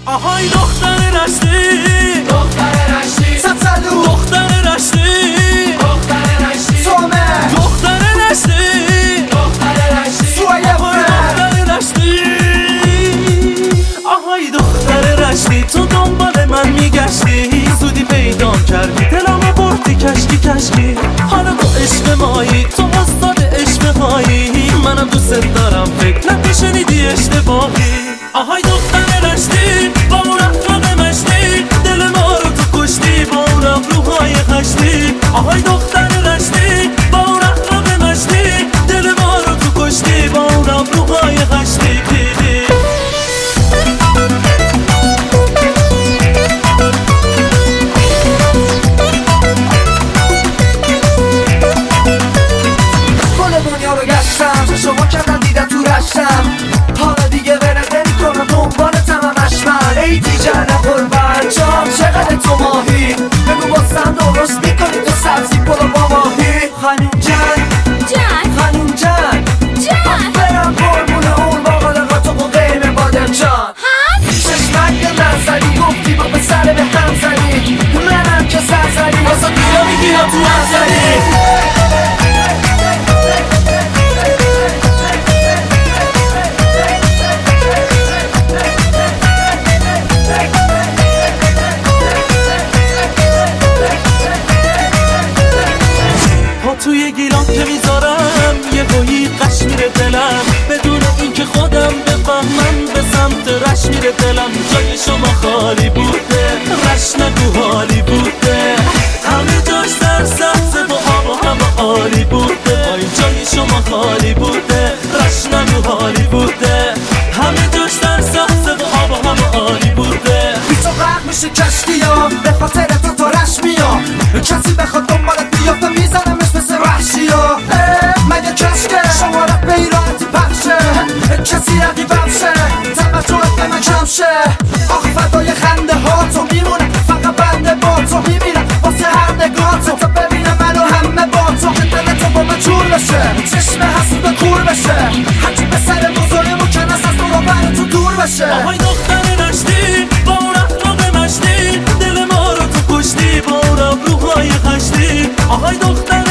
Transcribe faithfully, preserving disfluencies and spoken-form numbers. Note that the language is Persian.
آهای دختر رشتی، دختر رشتی، سطلو دختر رشتی، دختر رشتی، سومه دختر رشتی، دختر رشتی، سویه دختر رشتی. آهای دختر رشتی، تو دنبال من میگشتی، زودی پیدام کردی، دلمو بردی کشکی کشکی. حالا تو عشق مایی، تو استاد عشق هایی، منم دوست دارم، فکر نکن شنیدی اشتباهی. آهای دختر رشتی، با اون اخلاق مشتی، دل ما رو تو کشتی، با اون ابروهای خشتی. آهای دختر رشتی، با اون اخلاق مشتی، دل ما رو تو کشتی، با اون ابروهای خشتی. شما کردن دیدن تو رشتم، حالا دیگه ولت نمی‌کنم، دنبالتم همش من. ای دیگر نخور برجام، چقدر تو ماهی، بگو بازم درست میکنی تو سبزی پلو با ماهی. خانوم جان جان، خانوم جان جان، برم قربون اون باقالقا تو با قیمه بادم جان. چشمک به نظری گفتی با پسر به هم زنی، منم که سرزنی واسه بیا میگیرم تو نظری. توی گیلان که میذارم یه بایی قش میره دلم، بدون اینکه خودم بفهمم به سمت رش میره دلم. جای شما خالی بوده، رش نگو حالی بوده، همه جاش در سبزه و آب و هوا عالی بوده. وای جای شما خالی بوده، رش نگو حالی بوده، همه جاش در سبزه و آب و هوا عالی بوده. بی تو غرق میشه کشتی ها، به خاطر تو تو رش میام، کسی بخواد دنبالت بیافته میزنمش مثل وحشی ها. مگه کشکه شمارت به این راحتی پخشه، کسی رقیبم شه، توجهت به من کم شه. آخ فدای خنده ها تو میمونه، فقط بنده با تو میمیرم واسه هر نگاه تو، تا ببینم منو همه با تو، که دل تو با من جور بشه، چشم حسود کور بشه، هرچی به سر بزرگ مکنس از تو رو بر تو دور بشه. آهای دختر رشتی، با اون اخلاق مشتی، دل ما رو تو کشتی، با اون ابروهای خشتی. آهای دختر